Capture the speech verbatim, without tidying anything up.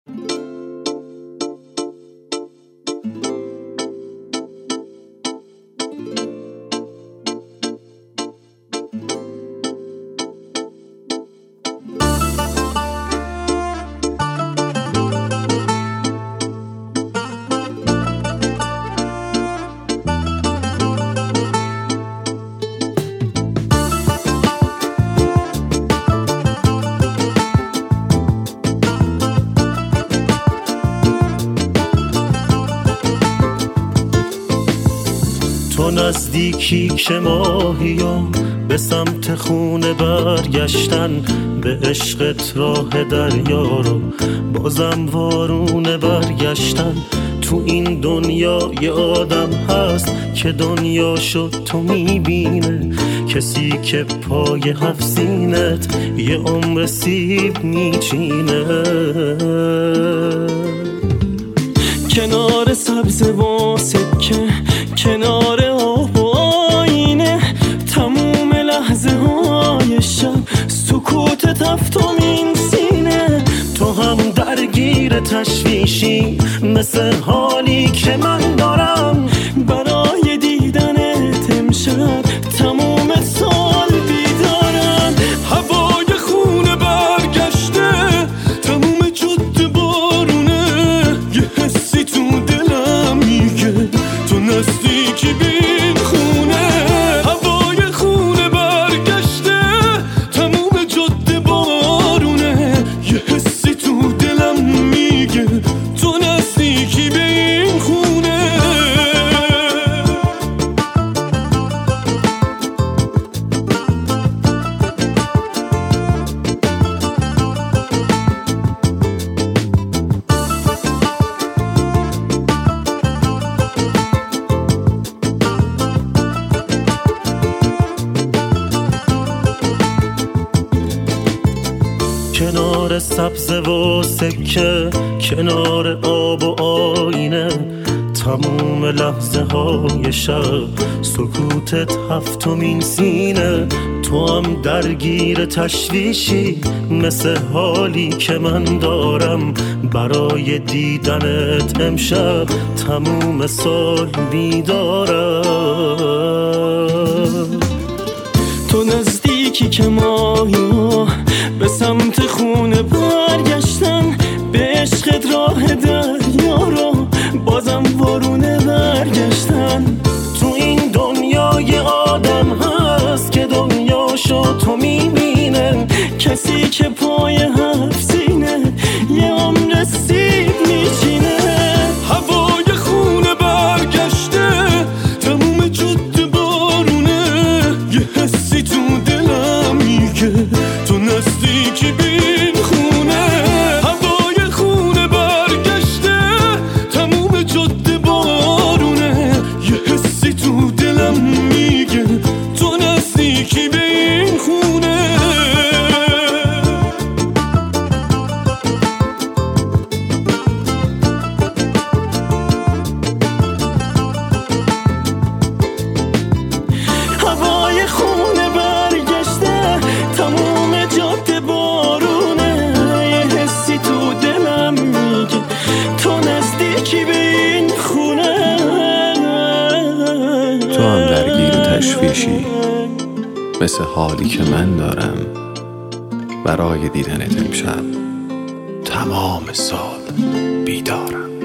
تو نزدیکی که ماهیام به سمت خونه برگشتن، به عشقت راه دریا رو بازم وارونه برگشتن. تو این دنیا یه آدم هست که دنیا شد تو میبینه، کسی که پای هفت سینت یه عمر سیب میچینه. کنار سبز و سکه، کنار آب و آینه، تموم لحظه های شب سکوت تفتمین سینه. تو هم درگیر تشویشی مثل حالی که من دارم، برای دیدنت امشب تموم سال بیدارم. هوای خونه برگشته، تموم جاده بارونه، یه حسی تو دلم میگه تو نزدیکی بین خونه. هوای خونه برگشته، تموم جاده بارونه، یه حسی تو دلم میگه تو نزدیکی بین خونه. کنار سبز و سکه، کنار آب و آینه، تموم لحظه های شب سکوتت هفتمین سینه. تو هم درگیر تشویشی مثل حالی که من دارم، برای دیدنت امشب تموم سال بیدارم. تو نزدیکی که ماهی به سمت خونه برگشتن، به عشقت راه دریا رو بازم وارونه برگشتن. تو این دنیا یه آدم هست که دنیاشو تو میبینه، کسی که پای هفت سینه یه عمر سیب میچینه. هوای خونه برگشته، تموم جاده بارونه، یه حسی تو دلم میگه تو نزدیکی بین خونه. هوای خونه برگشته، تموم جاده بارونه، یه حسی تو دلم میگه تو نزدیکی بین خونه. هوای خونه برگشته، تموم جاده بارونه، یه حسی تو دلم میگه تو نزدیکی به این خونه. تو هم درگیر تشویشی مثل حالی که من دارم، برای دیدنت امشب تمام سال بیدارم.